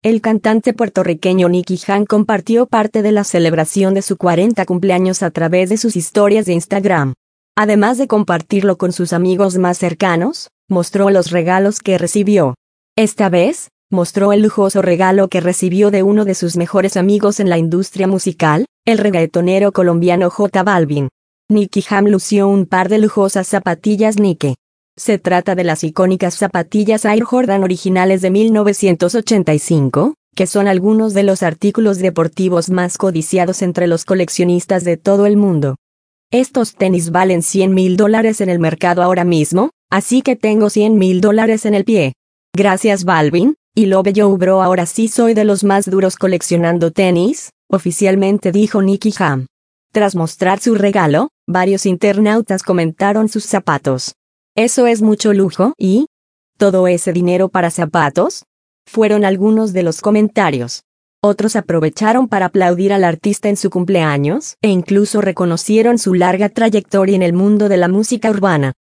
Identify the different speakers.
Speaker 1: El cantante puertorriqueño Nicky Jam compartió parte de la celebración de su 40 cumpleaños a través de sus historias de Instagram. Además de compartirlo con sus amigos más cercanos, mostró los regalos que recibió. Esta vez, mostró el lujoso regalo que recibió de uno de sus mejores amigos en la industria musical, el reggaetonero colombiano J Balvin. Nicky Jam lució un par de lujosas zapatillas Nike. Se trata de las icónicas zapatillas Air Jordan originales de 1985, que son algunos de los artículos deportivos más codiciados entre los coleccionistas de todo el mundo. Estos tenis valen $100.000 en el mercado ahora mismo, así que tengo $100.000 en el pie. Gracias Balvin, y Love You Bro, ahora sí soy de los más duros coleccionando tenis, oficialmente dijo Nicky Jam. Tras mostrar su regalo, varios internautas comentaron sus zapatos. ¿Eso es mucho lujo? ¿Y todo ese dinero para zapatos? Fueron algunos de los comentarios. Otros aprovecharon para aplaudir al artista en su cumpleaños, e incluso reconocieron su larga trayectoria en el mundo de la música urbana.